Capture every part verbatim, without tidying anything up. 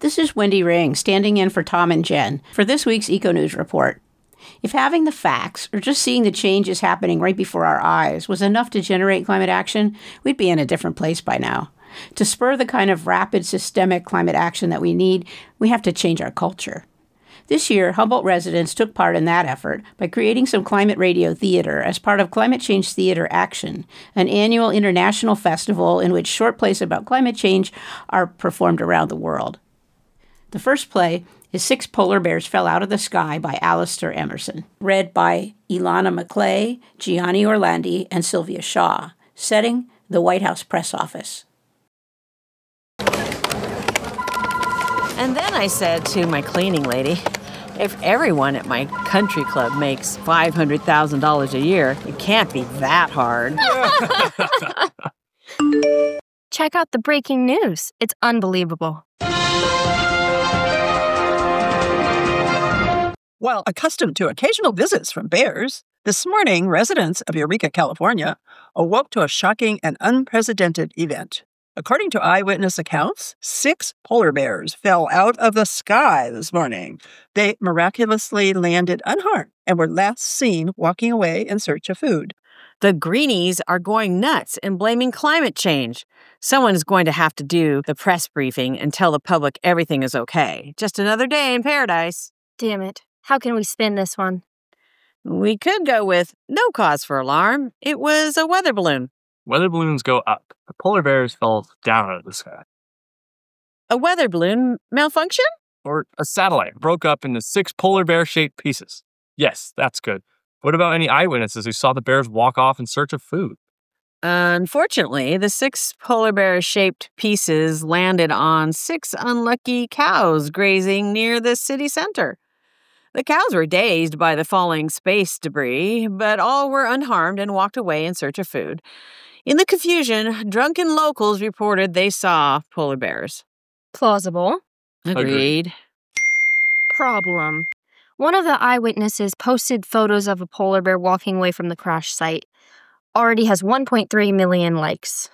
This is Wendy Ring, standing in for Tom and Jen for this week's Eco News Report. If having the facts, or just seeing the changes happening right before our eyes, was enough to generate climate action, we'd be in a different place by now. To spur the kind of rapid systemic climate action that we need, we have to change our culture. This year, Humboldt residents took part in that effort by creating some climate radio theater as part of Climate Change Theater Action, an annual international festival in which short plays about climate change are performed around the world. The first play is Six Polar Bears Fell Out of the Sky by Alistair Emerson, read by Ilana McClay, Gianni Orlandi, and Sylvia Shaw. Setting, the White House press office. And then I said to my cleaning lady, if everyone at my country club makes five hundred thousand dollars a year, it can't be that hard. Check out the breaking news. It's unbelievable. While accustomed to occasional visits from bears, this morning residents of Eureka, California, awoke to a shocking and unprecedented event. According to eyewitness accounts, six polar bears fell out of the sky this morning. They miraculously landed unharmed and were last seen walking away in search of food. The greenies are going nuts and blaming climate change. Someone is going to have to do the press briefing and tell the public everything is okay. Just another day in paradise. Damn it. How can we spin this one? We could go with no cause for alarm. It was a weather balloon. Weather balloons go up. The polar bears fell down out of the sky. A weather balloon malfunction? Or a satellite broke up into six polar bear-shaped pieces. Yes, that's good. What about any eyewitnesses who saw the bears walk off in search of food? Unfortunately, the six polar bear-shaped pieces landed on six unlucky cows grazing near the city center. The cows were dazed by the falling space debris, but all were unharmed and walked away in search of food. In the confusion, drunken locals reported they saw polar bears. Plausible. Agreed. Problem. One of the eyewitnesses posted photos of a polar bear walking away from the crash site. Already has one point three million likes.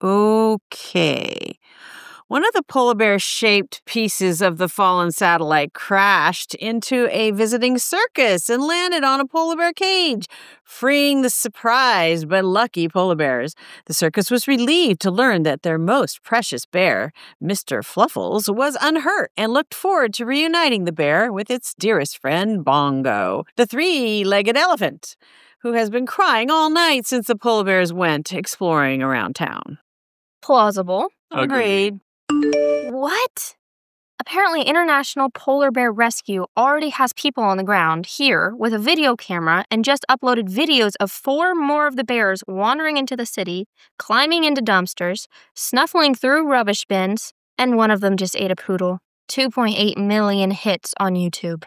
Okay. One of the polar bear-shaped pieces of the fallen satellite crashed into a visiting circus and landed on a polar bear cage, freeing the surprised but lucky polar bears. The circus was relieved to learn that their most precious bear, Mister Fluffles, was unhurt and looked forward to reuniting the bear with its dearest friend, Bongo, the three-legged elephant, who has been crying all night since the polar bears went exploring around town. Plausible. Agreed. What? Apparently, International Polar Bear Rescue already has people on the ground here with a video camera and just uploaded videos of four more of the bears wandering into the city, climbing into dumpsters, snuffling through rubbish bins, and one of them just ate a poodle. two point eight million hits on YouTube.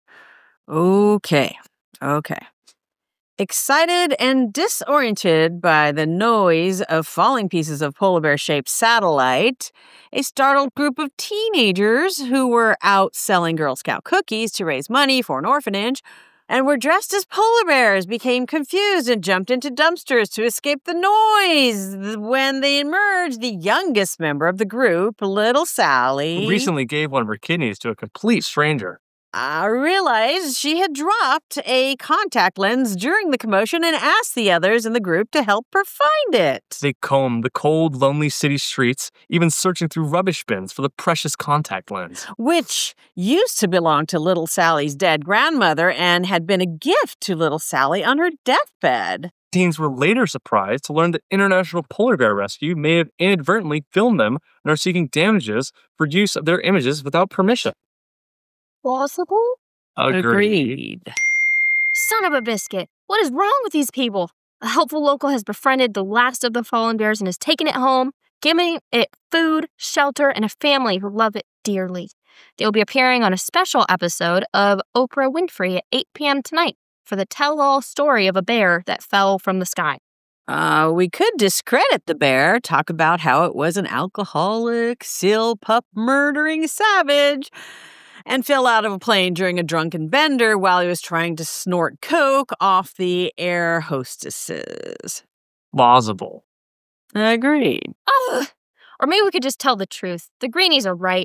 Okay. Okay. Excited and disoriented by the noise of falling pieces of polar bear-shaped satellite, a startled group of teenagers who were out selling Girl Scout cookies to raise money for an orphanage and were dressed as polar bears became confused and jumped into dumpsters to escape the noise. When they emerged, the youngest member of the group, little Sally, Who recently gave one of her kidneys to a complete stranger. I realized she had dropped a contact lens during the commotion and asked the others in the group to help her find it. They combed the cold, lonely city streets, even searching through rubbish bins for the precious contact lens. Which used to belong to little Sally's dead grandmother and had been a gift to little Sally on her deathbed. Teens were later surprised to learn that International Polar Bear Rescue may have inadvertently filmed them and are seeking damages for use of their images without permission. Plausible? Agreed. Son of a biscuit. What is wrong with these people? A helpful local has befriended the last of the fallen bears and has taken it home, giving it food, shelter, and a family who love it dearly. They will be appearing on a special episode of Oprah Winfrey at eight p.m. tonight for the tell-all story of a bear that fell from the sky. Uh, we could discredit the bear, talk about how it was an alcoholic, seal pup murdering savage, and fell out of a plane during a drunken bender while he was trying to snort coke off the air hostesses. Plausible. Agreed. Ugh. Or maybe we could just tell the truth. The greenies are right.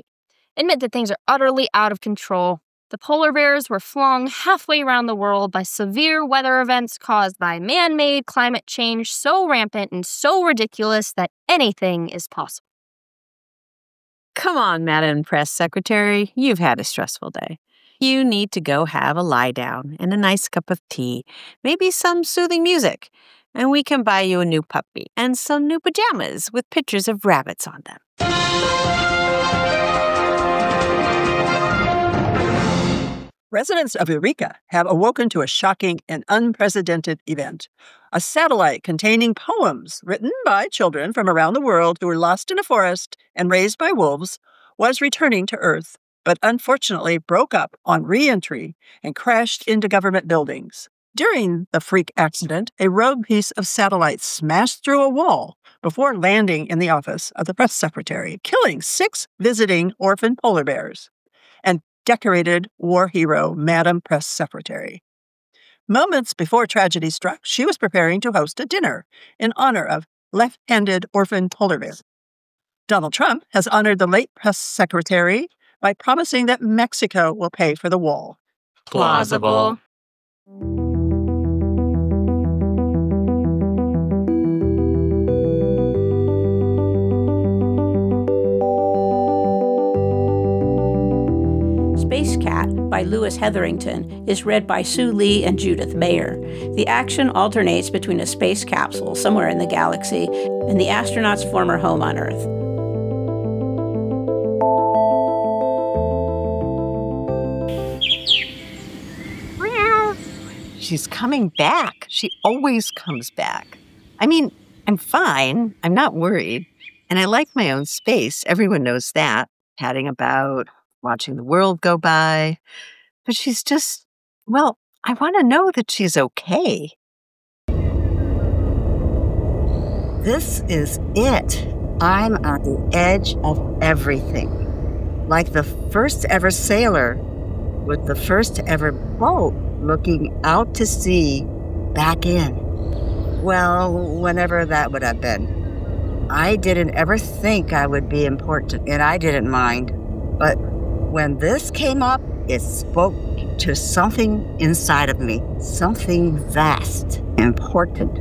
admit that things are utterly out of control. The polar bears were flung halfway around the world by severe weather events caused by man-made climate change so rampant and so ridiculous that anything is possible. Come on, Madam Press Secretary, you've had a stressful day. You need to go have a lie down and a nice cup of tea, maybe some soothing music, and we can buy you a new puppy and some new pajamas with pictures of rabbits on them. Residents of Eureka have awoken to a shocking and unprecedented event. A satellite containing poems written by children from around the world who were lost in a forest and raised by wolves was returning to Earth, but unfortunately broke up on re-entry and crashed into government buildings. During the freak accident, a rogue piece of satellite smashed through a wall before landing in the office of the press secretary, killing six visiting orphan polar bears and decorated war hero Madam Press Secretary. Moments before tragedy struck, she was preparing to host a dinner in honor of left-handed orphan polar bears. Donald Trump has honored the late press secretary by promising that Mexico will pay for the wall. Plausible. Space Cat by Lewis Hetherington is read by Sue Lee and Judith Mayer. The action alternates between a space capsule somewhere in the galaxy and the astronaut's former home on Earth. She's coming back. She always comes back. I mean, I'm fine. I'm not worried. And I like my own space. Everyone knows that. Padding about, watching the world go by. But she's just, well, I want to know that she's okay. This is it. I'm on the edge of everything. Like the first ever sailor with the first ever boat looking out to sea back in. Well, whenever that would have been. I didn't ever think I would be important, and I didn't mind. But when this came up, it spoke to something inside of me, something vast, important.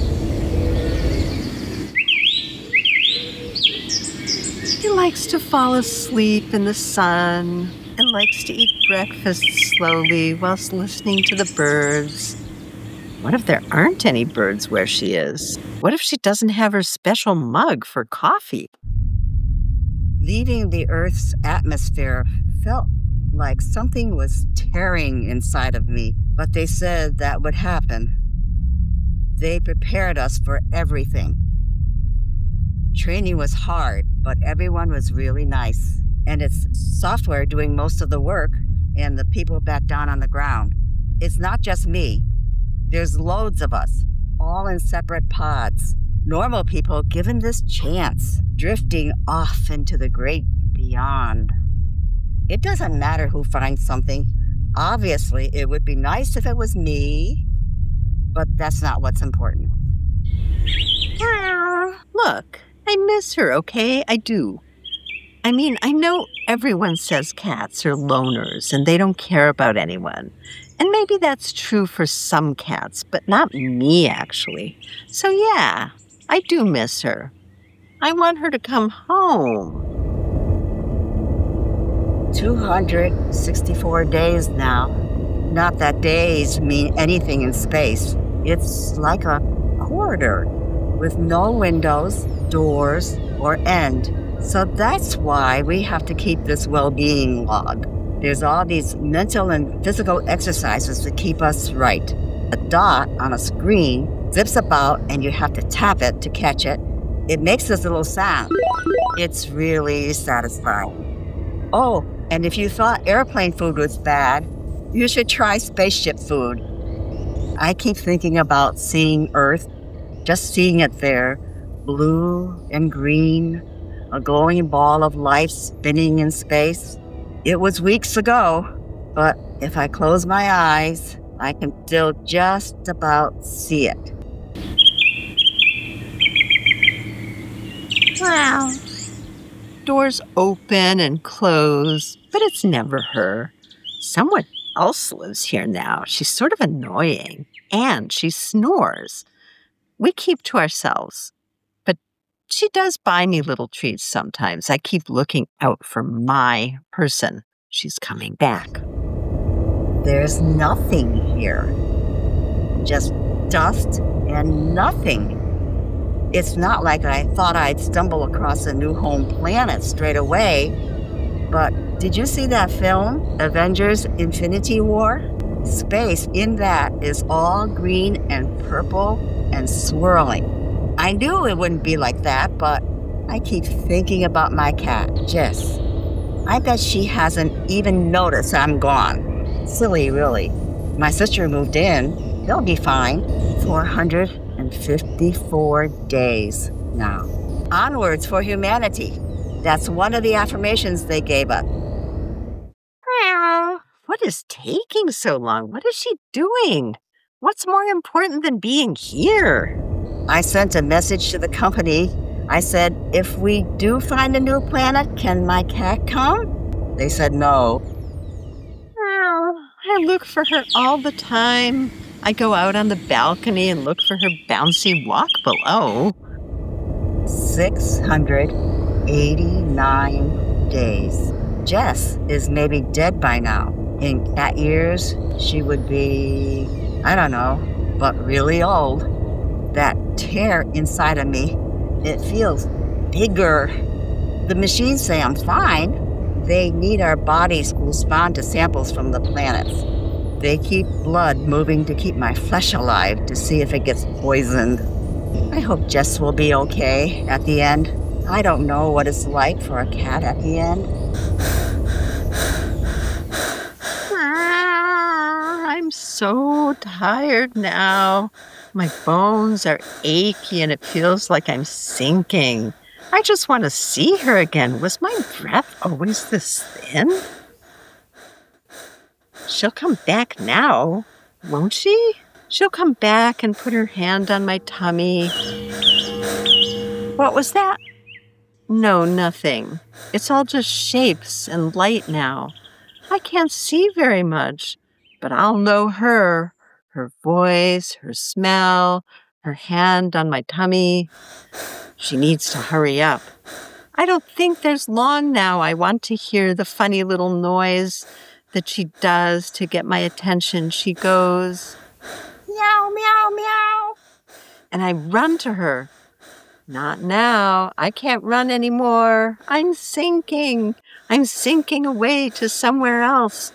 He likes to fall asleep in the sun and likes to eat breakfast slowly whilst listening to the birds. What if there aren't any birds where she is? What if she doesn't have her special mug for coffee? Leaving the Earth's atmosphere felt like something was tearing inside of me, but they said that would happen. They prepared us for everything. Training was hard, but everyone was really nice. And it's software doing most of the work and the people back down on the ground. It's not just me. There's loads of us, all in separate pods. Normal people given this chance, drifting off into the great beyond. It doesn't matter who finds something. Obviously, it would be nice if it was me, but that's not what's important. Look, I miss her, okay? I do. I mean, I know everyone says cats are loners and they don't care about anyone. And maybe that's true for some cats, but not me, actually. So yeah, I do miss her. I want her to come home. two hundred sixty-four days now. Not that days mean anything in space. It's like a corridor with no windows, doors, or end. So that's why we have to keep this well-being log. There's all these mental and physical exercises to keep us right. A dot on a screen zips about and you have to tap it to catch it. It makes this little sound. It's really satisfying. Oh, and if you thought airplane food was bad, you should try spaceship food. I keep thinking about seeing Earth, just seeing it there, blue and green, a glowing ball of life spinning in space. It was weeks ago, but if I close my eyes, I can still just about see it. Wow. doors open and close, but it's never her. Someone else lives here now. She's sort of annoying, and she snores. We keep to ourselves, but she does buy me little treats sometimes. I keep looking out for my person. She's coming back. There's nothing here. Just dust and nothing. It's not like I thought I'd stumble across a new home planet straight away. But did you see that film, Avengers Infinity War? Space in that is all green and purple and swirling. I knew it wouldn't be like that, but I keep thinking about my cat, Jess. I bet she hasn't even noticed I'm gone. Silly, really. My sister moved in. They'll be fine. four hundred fifty-four days now. Onwards for humanity. That's one of the affirmations they gave us. What is taking so long? What is she doing? What's more important than being here? I sent a message to the company. I said, if we do find a new planet, can my cat come? They said no. I look for her all the time. I go out on the balcony and look for her bouncy walk below. six hundred eighty-nine days. Jess is maybe dead by now. In cat years, she would be, I don't know, but really old. That tear inside of me, it feels bigger. The machines say I'm fine. They need our bodies to respond to samples from the planets. They keep blood moving to keep my flesh alive to see if it gets poisoned. I hope Jess will be okay at the end. I don't know what it's like for a cat at the end. I'm so tired now. My bones are achy and it feels like I'm sinking. I just want to see her again. Was my breath always this thin? She'll come back now, won't she? She'll come back and put her hand on my tummy. What was that? No, nothing. It's all just shapes and light now. I can't see very much, but I'll know her, her voice, her smell, her hand on my tummy. She needs to hurry up. I don't think there's long now. I want to hear the funny little noise that she does to get my attention. She goes, meow, meow, meow. And I run to her. Not now. I can't run anymore. I'm sinking. I'm sinking away to somewhere else.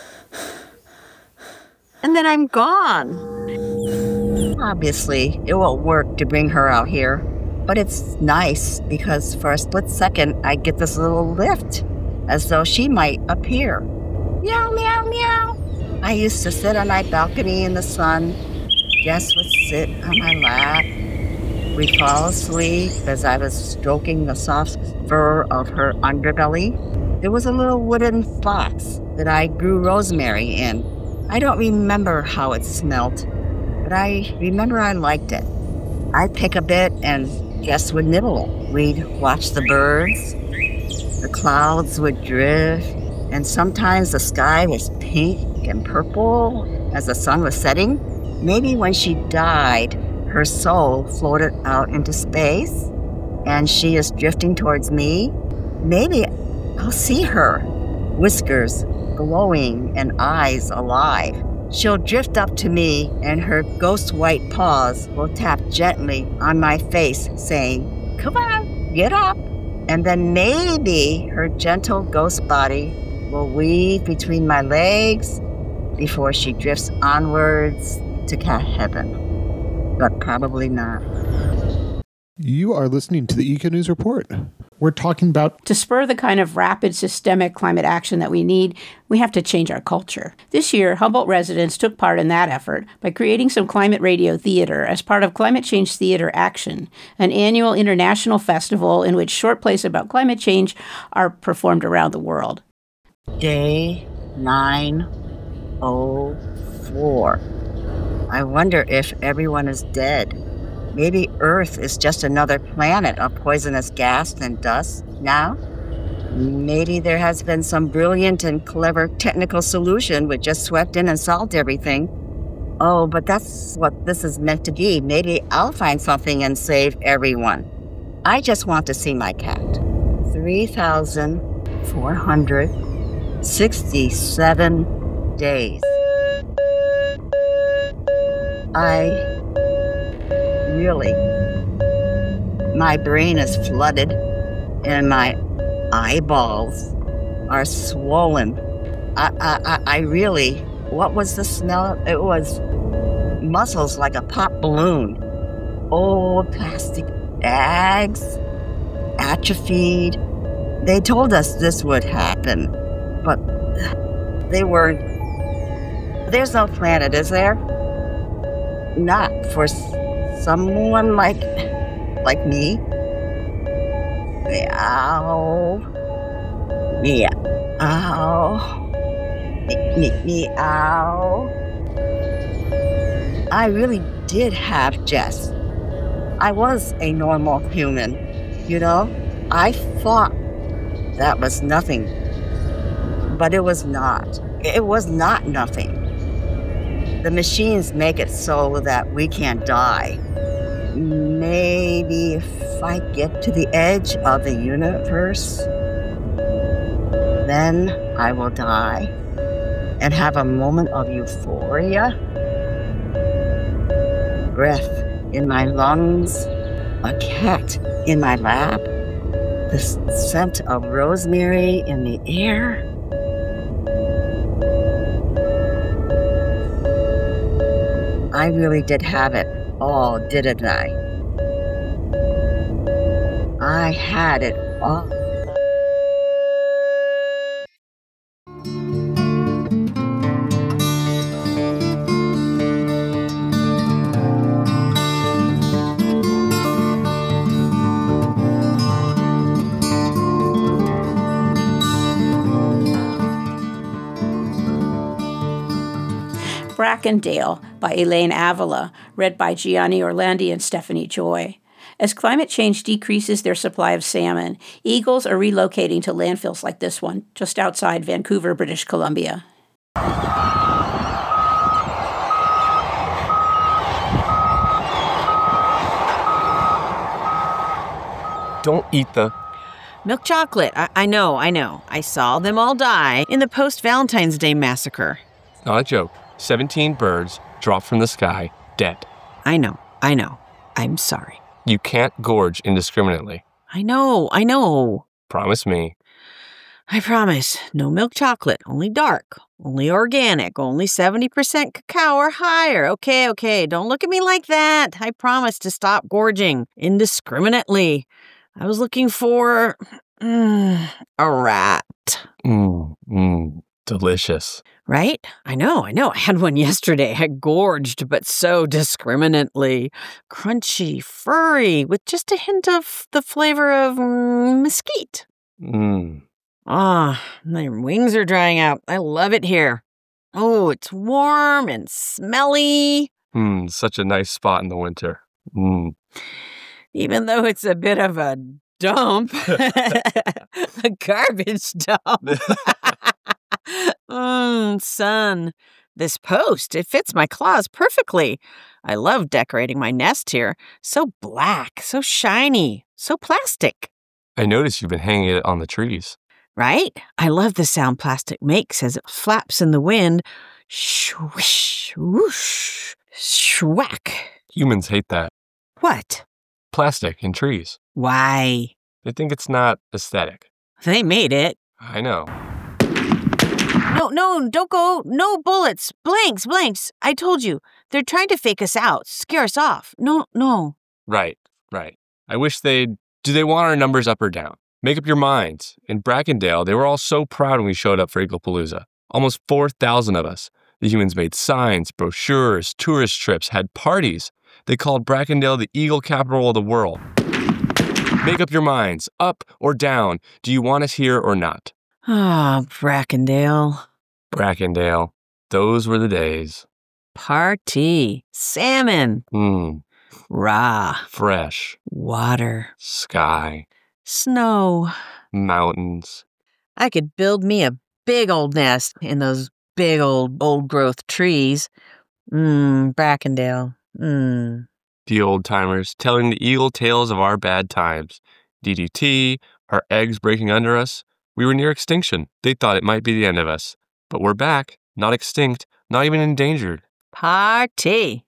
And then I'm gone. Obviously, it won't work to bring her out here. But it's nice because for a split second, I get this little lift, as though she might appear. Meow, meow, meow. I used to sit on my balcony in the sun. Jess would sit on my lap. We'd fall asleep as I was stroking the soft fur of her underbelly. There was a little wooden box that I grew rosemary in. I don't remember how it smelt, but I remember I liked it. I'd pick a bit and Jess would nibble. We'd watch the birds. The clouds would drift, and sometimes the sky was pink and purple as the sun was setting. Maybe when she died, her soul floated out into space, and she is drifting towards me. Maybe I'll see her, whiskers glowing and eyes alive. She'll drift up to me, and her ghost white paws will tap gently on my face, saying, "Come on, get up." And then maybe her gentle ghost body will weave between my legs before she drifts onwards to cat heaven. But probably not. You are listening to the Eco News Report. We're talking about... To spur the kind of rapid systemic climate action that we need, we have to change our culture. This year, Humboldt residents took part in that effort by creating some climate radio theater as part of Climate Change Theater Action, an annual international festival in which short plays about climate change are performed around the world. Day nine oh four. I wonder if everyone is dead. Maybe Earth is just another planet of poisonous gas and dust now? Maybe there has been some brilliant and clever technical solution which just swept in and solved everything. Oh, but that's what this is meant to be. Maybe I'll find something and save everyone. I just want to see my cat. three thousand four hundred sixty-seven days. I really, my brain is flooded and my eyeballs are swollen. I, I, I, I really, what was the smell? It was muscles like a pop balloon. Old plastic bags, atrophied. They told us this would happen, but they weren't. There's no planet, is there? Not for s- someone like like me. Meow. Meow. Me- me- Meow. I really did have Jess. I was a normal human, you know? I thought that was nothing. But it was not. It was not nothing. The machines make it so that we can't die. Maybe if I get to the edge of the universe, then I will die and have a moment of euphoria. Breath in my lungs, a cat in my lap, the s- scent of rosemary in the air. I really did have it all, didn't I? I had it all. Brackendale by Elaine Avila, read by Gianni Orlandi and Stephanie Joy. As climate change decreases their supply of salmon, eagles are relocating to landfills like this one, just outside Vancouver, British Columbia. Don't eat the... Milk chocolate. I, I know, I know. I saw them all die in the post-Valentine's Day massacre. Not a joke. seventeen birds dropped from the sky, dead. I know, I know. I'm sorry. You can't gorge indiscriminately. I know, I know. Promise me. I promise. No milk chocolate. Only dark. Only organic. Only seventy percent cacao or higher. Okay, okay. Don't look at me like that. I promise to stop gorging indiscriminately. I was looking for mm, a rat. Mmm, mmm, delicious. Right? I know, I know. I had one yesterday. I gorged, but so discriminately. Crunchy, furry, with just a hint of the flavor of mm, mesquite. Mmm. Ah, my wings are drying out. I love it here. Oh, it's warm and smelly. Mmm, such a nice spot in the winter. Mmm. Even though it's a bit of a dump. A garbage dump. Mmm, sun. This post, it fits my claws perfectly. I love decorating my nest here. So black, so shiny, so plastic. I noticed you've been hanging it on the trees. Right? I love the sound plastic makes as it flaps in the wind. Swish, whoosh, schwack. Humans hate that. What? Plastic in trees. Why? They think it's not aesthetic. They made it. I know. No, no, don't go. No bullets. Blanks, blanks. I told you. They're trying to fake us out, scare us off. No, no. Right, right. I wish they'd... Do they want our numbers up or down? Make up your minds. In Brackendale, they were all so proud when we showed up for Eaglepalooza. Almost four thousand of us. The humans made signs, brochures, tourist trips, had parties. They called Brackendale the eagle capital of the world. Make up your minds, up or down. Do you want us here or not? Ah, Brackendale. Brackendale. Those were the days. Party. Salmon. Mmm. Raw. Fresh. Water. Sky. Snow. Mountains. I could build me a big old nest in those big old old growth trees. Mmm, Brackendale. Mmm. The old timers telling the eagle tales of our bad times. D D T, our eggs breaking under us. We were near extinction. They thought it might be the end of us. But we're back, not extinct, not even endangered. Party.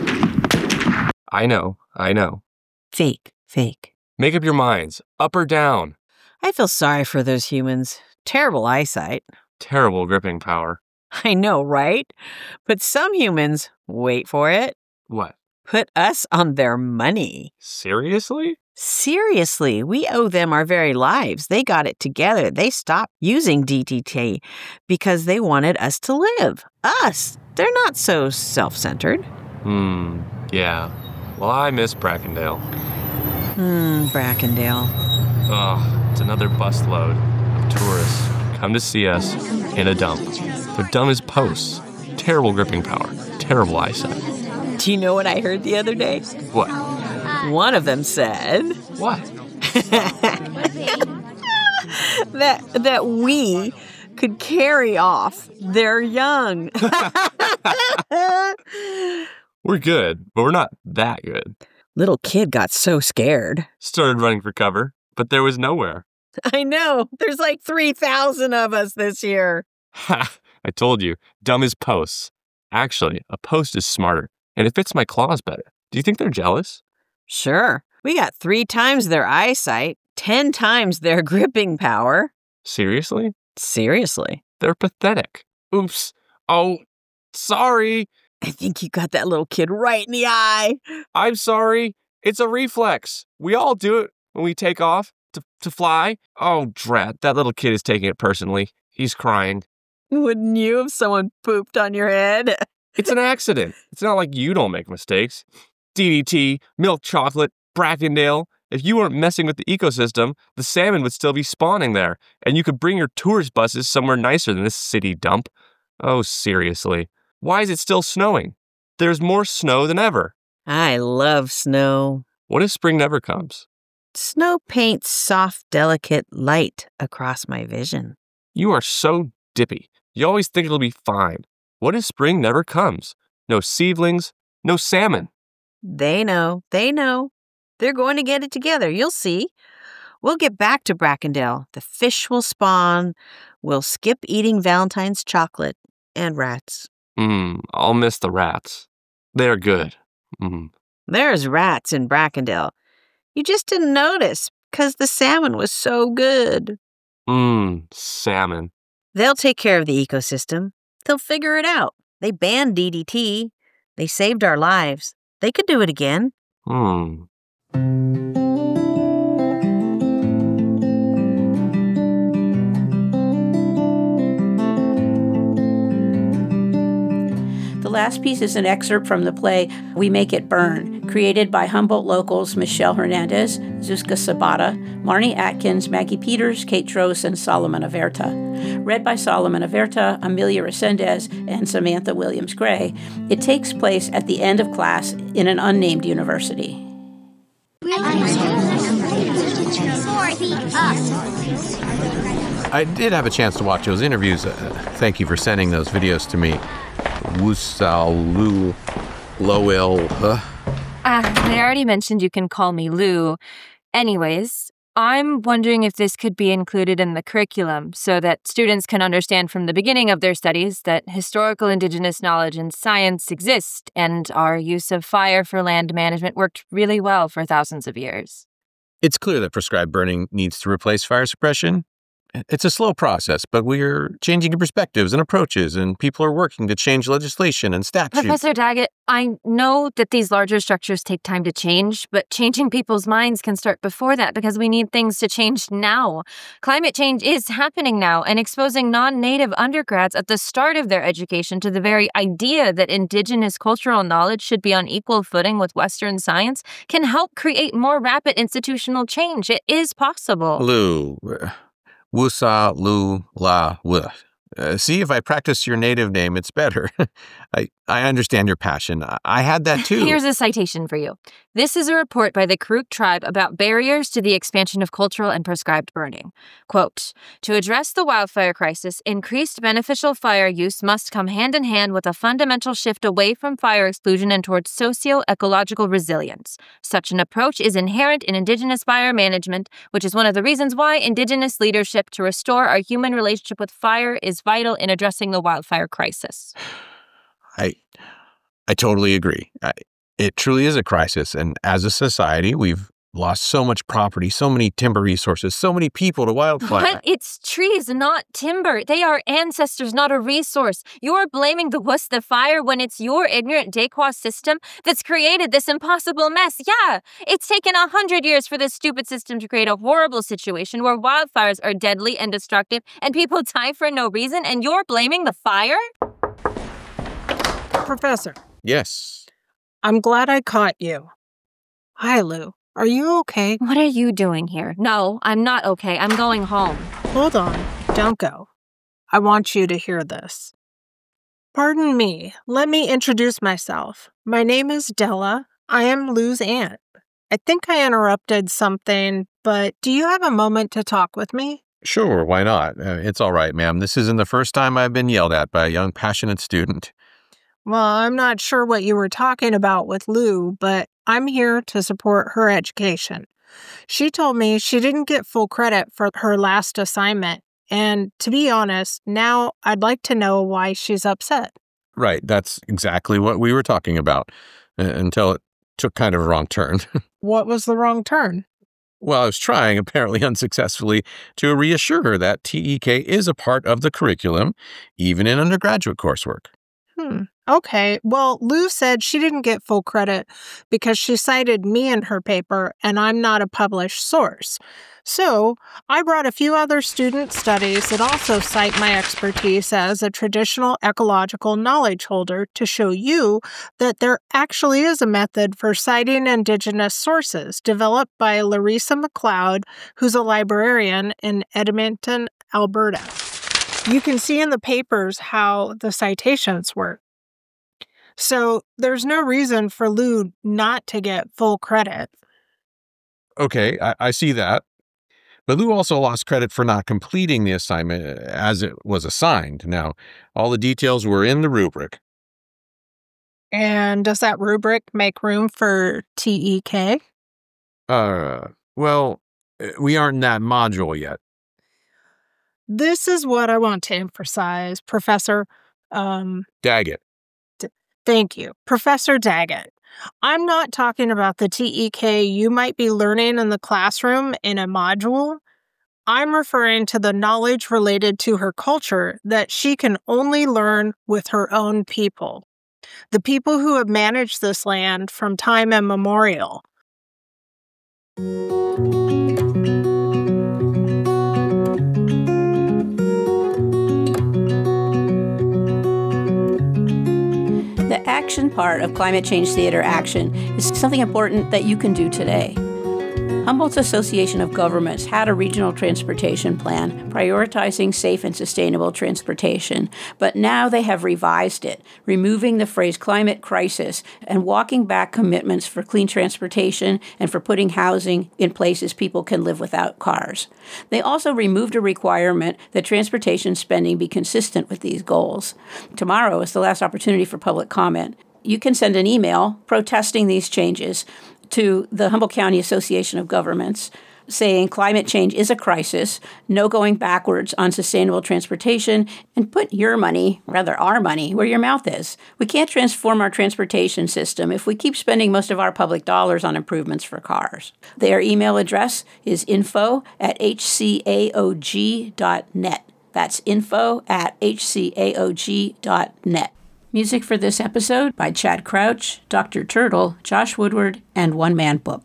I know, I know. Fake, fake. Make up your minds, up or down. I feel sorry for those humans. Terrible eyesight. Terrible gripping power. I know, right? But some humans, wait for it, What? put us on their money. Seriously? Seriously, we owe them our very lives. They got it together. They stopped using D D T because they wanted us to live. Us. They're not so self-centered. Hmm, yeah. Well, I miss Brackendale. Hmm, Brackendale. Ugh, it's another busload of tourists come to see us in a dump. They're dumb as posts. Terrible gripping power. Terrible eyesight. Do you know what I heard the other day? What? One of them said What? that that we could carry off their young. We're good, but we're not that good. Little kid got so scared. Started running for cover, but there was nowhere. I know. There's like three thousand of us this year. Ha! I told you, dumb as posts. Actually, a post is smarter, and it fits my claws better. Do you think they're jealous? Sure. We got three times their eyesight, ten times their gripping power. Seriously? Seriously. They're pathetic. Oops. Oh, sorry. I think you got that little kid right in the eye. I'm sorry. It's a reflex. We all do it when we take off to, to fly. Oh, drat. That little kid is taking it personally. He's crying. Wouldn't you if someone pooped on your head? It's an accident. It's not like you don't make mistakes. D D T, milk chocolate, Brackendale. If you weren't messing with the ecosystem, the salmon would still be spawning there, and you could bring your tourist buses somewhere nicer than this city dump. Oh, seriously. Why is it still snowing? There's more snow than ever. I love snow. What if spring never comes? Snow paints soft, delicate light across my vision. You are so dippy. You always think it'll be fine. What if spring never comes? No seedlings, no salmon. They know. They know. They're going to get it together. You'll see. We'll get back to Brackendale. The fish will spawn. We'll skip eating Valentine's chocolate and rats. Mmm, I'll miss the rats. They're good. Mmm. There's rats in Brackendale. You just didn't notice because the salmon was so good. Mmm, salmon. They'll take care of the ecosystem. They'll figure it out. They banned D D T. They saved our lives. They could do it again. Hmm. The last piece is an excerpt from the play We Make It Burn, created by Humboldt locals Michelle Hernandez, Zuzka Sabata, Marnie Atkins, Maggie Peters, Kate Trost, and Solomon Averta. Read by Solomon Averta, Amelia Resendez, and Samantha Williams-Gray, it takes place at the end of class in an unnamed university. I did have a chance to watch those interviews. Uh, thank you for sending those videos to me. Wusalu Lowell. Huh? Ah, I already mentioned you can call me Lou. Anyways, I'm wondering if this could be included in the curriculum so that students can understand from the beginning of their studies that historical indigenous knowledge and science exist and our use of fire for land management worked really well for thousands of years. It's clear that prescribed burning needs to replace fire suppression. It's a slow process, but we're changing perspectives and approaches, and people are working to change legislation and statutes. Professor Daggett, I know that these larger structures take time to change, but changing people's minds can start before that because we need things to change now. Climate change is happening now, and exposing non-native undergrads at the start of their education to the very idea that indigenous cultural knowledge should be on equal footing with Western science can help create more rapid institutional change. It is possible. Lou. Wusa Lu La Wu. Uh, see, if I practice your native name, it's better. I, I understand your passion. I, I had that too. Here's a citation for you. This is a report by the Karuk tribe about barriers to the expansion of cultural and prescribed burning. Quote, to address the wildfire crisis, increased beneficial fire use must come hand in hand with a fundamental shift away from fire exclusion and towards socio-ecological resilience. Such an approach is inherent in Indigenous fire management, which is one of the reasons why Indigenous leadership to restore our human relationship with fire is vital in addressing the wildfire crisis. I, I totally agree. I, It truly is a crisis, and as a society, we've lost so much property, so many timber resources, so many people to wildfire. But it's trees, not timber. They are ancestors, not a resource. You're blaming the Wustha Fire when it's your ignorant Dakwa system that's created this impossible mess. Yeah, it's taken a hundred years for this stupid system to create a horrible situation where wildfires are deadly and destructive and people die for no reason, and you're blaming the fire? Professor. Yes. I'm glad I caught you. Hi, Lou. Are you okay? What are you doing here? No, I'm not okay. I'm going home. Hold on. Don't go. I want you to hear this. Pardon me. Let me introduce myself. My name is Della. I am Lou's aunt. I think I interrupted something, but do you have a moment to talk with me? Sure, why not? Uh, it's all right, ma'am. This isn't the first time I've been yelled at by a young, passionate student. Well, I'm not sure what you were talking about with Lou, but I'm here to support her education. She told me she didn't get full credit for her last assignment, and to be honest, now I'd like to know why she's upset. Right, that's exactly what we were talking about, uh, until it took kind of a wrong turn. What was the wrong turn? Well, I was trying, apparently unsuccessfully, to reassure her that T E K is a part of the curriculum, even in undergraduate coursework. Hmm. Okay. Well, Lou said she didn't get full credit because she cited me in her paper, and I'm not a published source. So I brought a few other student studies that also cite my expertise as a traditional ecological knowledge holder to show you that there actually is a method for citing Indigenous sources developed by Larissa McLeod, who's a librarian in Edmonton, Alberta. You can see in the papers how the citations work. So there's no reason for Lou not to get full credit. Okay, I, I see that. But Lou also lost credit for not completing the assignment as it was assigned. Now, all the details were in the rubric. And does that rubric make room for T E K? Uh, well, we aren't in that module yet. This is what I want to emphasize, Professor. Um, Daggett. D- thank you, Professor Daggett. I'm not talking about the T E K you might be learning in the classroom in a module. I'm referring to the knowledge related to her culture that she can only learn with her own people, the people who have managed this land from time immemorial. The action part of Climate Change Theater Action is something important that you can do today. Humboldt's Association of Governments had a regional transportation plan prioritizing safe and sustainable transportation, but now they have revised it, removing the phrase climate crisis and walking back commitments for clean transportation and for putting housing in places people can live without cars. They also removed a requirement that transportation spending be consistent with these goals. Tomorrow is the last opportunity for public comment. You can send an email protesting these changes to the Humboldt County Association of Governments, saying climate change is a crisis, no going backwards on sustainable transportation, and put your money, rather our money, where your mouth is. We can't transform our transportation system if we keep spending most of our public dollars on improvements for cars. Their email address is info at h c a o g dot net. That's info at h c a o g dot net. Music for this episode by Chad Crouch, Doctor Turtle, Josh Woodward, and One Man Book.